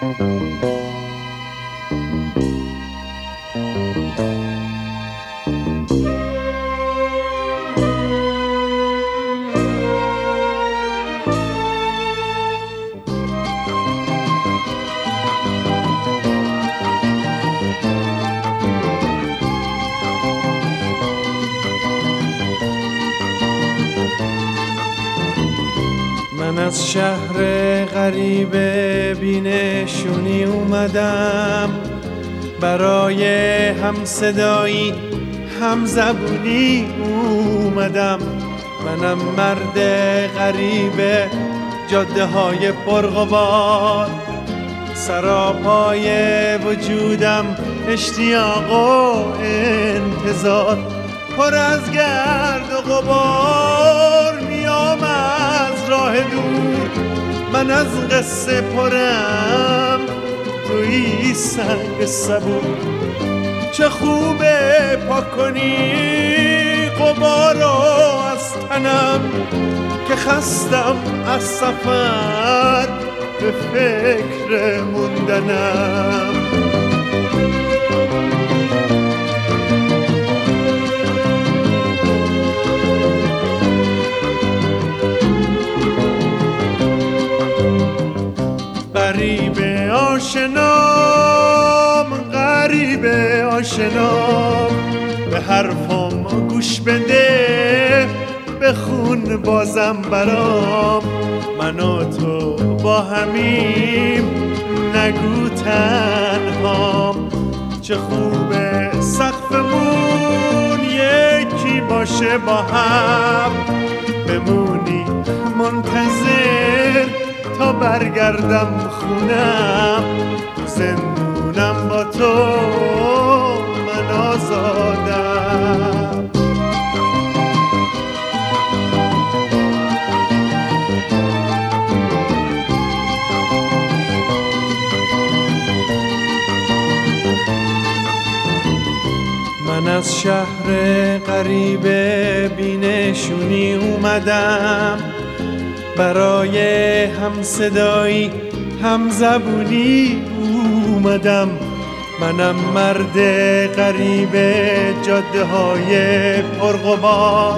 من از شهر غریب بینشونی اومدم، برای هم صدایی هم زبونی اومدم. منم مرد غریب جاده های پرغبار، سراپای وجودم اشتیاق و انتظار. پر از گرد و غبار میام از راه دور، من از قصه پرم توی سنگ صبور. چه خوبه پاک کنی غبارو از تنم، که خستم از سفر به فکر موندنم. غریب آشنام، غریب آشنام، به حرفم گوش بده، بخون بازم برام. من و تو با همیم، نگو تنهام. چه خوبه سقفمون یکی باشه با هم، بمونی منتظر تا برگردم خونم. تو زندونم با تو من آزادم. من از شهر غریب بینشونی اومدم، برای هم صدایی هم زبونی اومدم. منم مرد غریب جاده های پرغبار،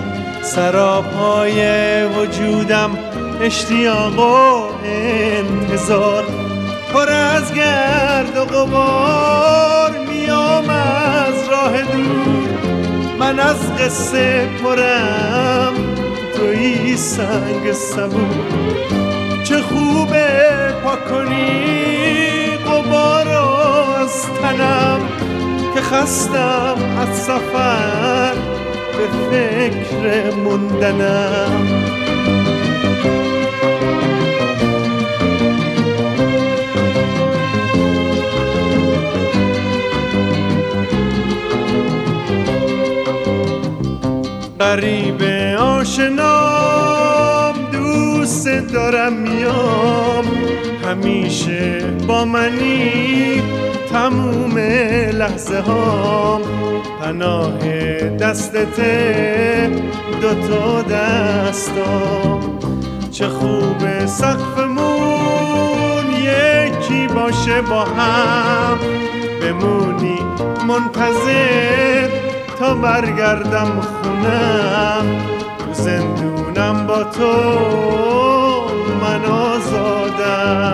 سراپای وجودم اشتیاق و انتظار. پر از گرد و غبار میام از راه دور، من از قصه پرم توی سنگ صبور. چه خوبه پاک کنی غبارو از تنم، که خستم از سفر به فکر موندنم. غریب آشنام، دوست دارم میام، همیشه با منی تموم لحظه هام. پناه دستته دوتا دستام. چه خوبه سقفمون یکی باشه با هم، بمونی منتظر تا برگردم خونم. تو زندونم با تو من آزادم.